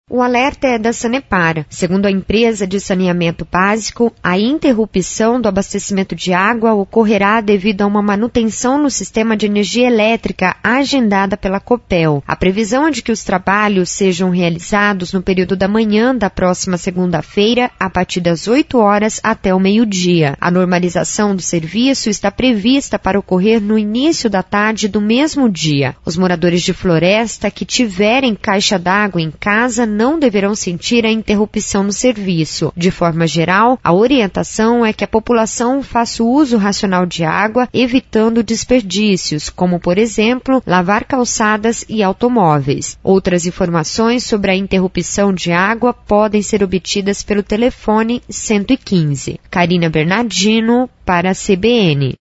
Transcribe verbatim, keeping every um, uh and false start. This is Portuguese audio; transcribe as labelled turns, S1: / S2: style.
S1: O alerta é da Sanepar. Segundo a empresa de saneamento básico, a interrupção do abastecimento de água ocorrerá devido a uma manutenção no sistema de energia elétrica agendada pela Copel. A previsão é de que os trabalhos sejam realizados no período da manhã da próxima segunda-feira, a partir das oito horas até o meio-dia. A normalização do serviço está prevista para ocorrer no início da tarde do mesmo dia. Os moradores de Floresta que tiverem caixa d'água em casa não deverão sentir a interrupção no serviço. De forma geral, a orientação é que a população faça o uso racional de água, evitando desperdícios, como, por exemplo, lavar calçadas e automóveis. Outras informações sobre a interrupção de água podem ser obtidas pelo telefone cento e quinze. Karina Bernardino, para a C B N.